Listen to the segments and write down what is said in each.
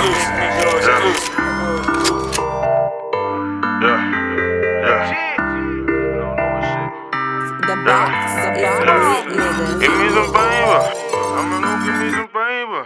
The box is lit, nigga. Give me some paper. I'ma go give me some paper.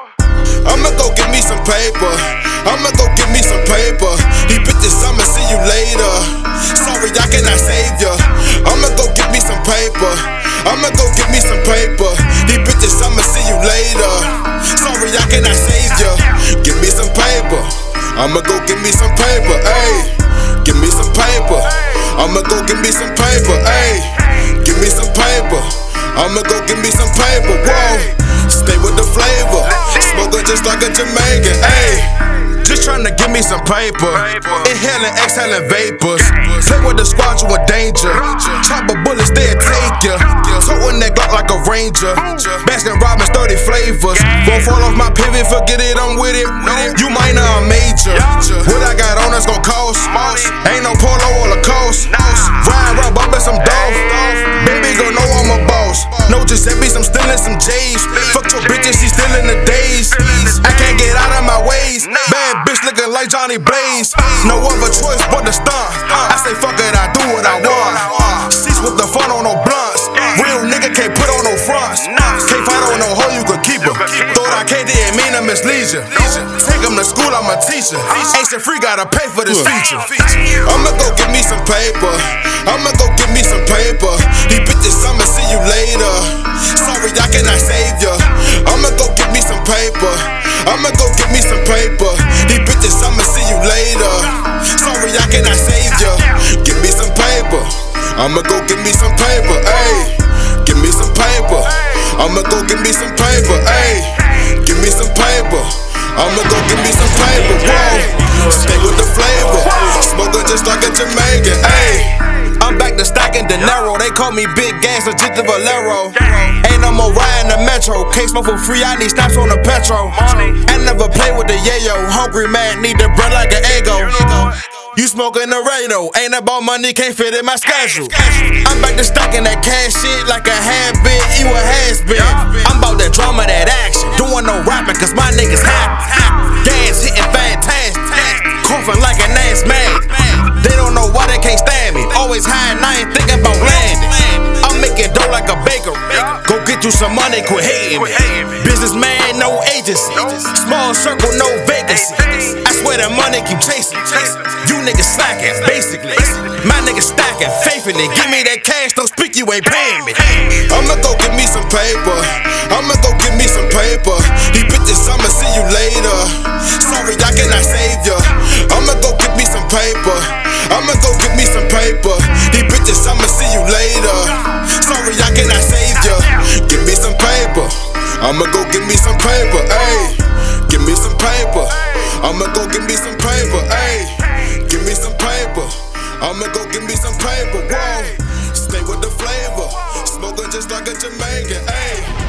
I'ma go get me some paper. I'ma go get me some paper. These bitches, I'ma see you later. Sorry, I cannot save ya. I'ma go get me some paper. I'ma go get me some paper. These bitches, I'ma see you later. Sorry, I cannot save ya. Give me some paper. I'ma go get me some paper. Ayy, give me some paper. I'ma go get me some paper. Ayy, give me some paper. I'ma go get me some paper. Whoa, stay with the flavor. Smoking just like a Jamaican. Ayy, just tryna give me some paper. Inhaling, exhaling vapors. Play with the squad, you in danger. Chopper bullets, they'll take ya. Toting that Glock like a ranger. Baskin Robbins, 30 flavors. Won't fall off my pivot, forget it, I'm with it. You minor, I'm major. What I got on, that's gon' cost. Ain't no polo or Lacoste. Ryan Rob up in some dough. Baby gon' know I'm a boss. No Giuseppe's, I'm still in some J's. Fuck your bitches, she still in the days. I can't get out of my ways. Bad bitch looking like Johnny Blaze. No other choice but to stunt. I say fuck it, I do what I want. Seats with the fun on no blunts. Real nigga can't put on no fronts. Can't fight on no hoe, you could keep her. Thought I can't, didn't mean to mislead ya. Take him to school, I'm a teacher. Ain't free, gotta pay for this feature. I'ma go get me some paper. I'ma go get me some paper. These bitches, I'ma see you later. Sorry, I cannot save ya. I'ma go get me some paper. I'ma go get me some paper. These bitches, I'ma see you later. Sorry, I cannot save ya. Give me some paper. I'ma go get me some paper. Ayy, give me some paper. I'ma go get me some paper. Ayy, give me some paper. I'ma go get me some paper. Whoa, stay with the flavor. Smoking just like a Jamaican. Ayy, I'm back to stacking dinero. They call me Big Gas, legit the Valero. Ain't no more riding the metro. Can't smoke for free, I need snaps on the petrol. I never play with the yayo. Hungry man, need the bread like an ego. You smoking the radio, ain't about money, can't fit in my schedule. I'm back to stacking that cash shit like a habit, you a has-been. I'm about that drama, that action, doing no rapping cause my niggas happy. Gas hitting fantastic, coughing like an ass man. They don't know why they can't stand me, always high and I ain't thinking about landing. I'm making dough like a baker, go get you some money, quit hating me. Businessman, no agency, small circle, no vacancy. I swear that money keep chasing. You niggas slacking, basically. My niggas stacking, faithfully. Give me that cash, don't speak, you ain't paying me. I'ma go get me some paper. I'ma go get me some paper. These bitches, I'ma see you later. Sorry, I cannot save ya. I'ma go get me some paper. I'ma go get me some paper. These bitches, I'ma see you later. Sorry, I cannot save ya. Give me some paper. I'ma go get me some paper. Ayy, give me some paper. I'ma go get me some paper. Ayy, give me some paper. I'ma go get me some paper. Whoa, stay with the flavor. Smoking just like a Jamaican. Ayy.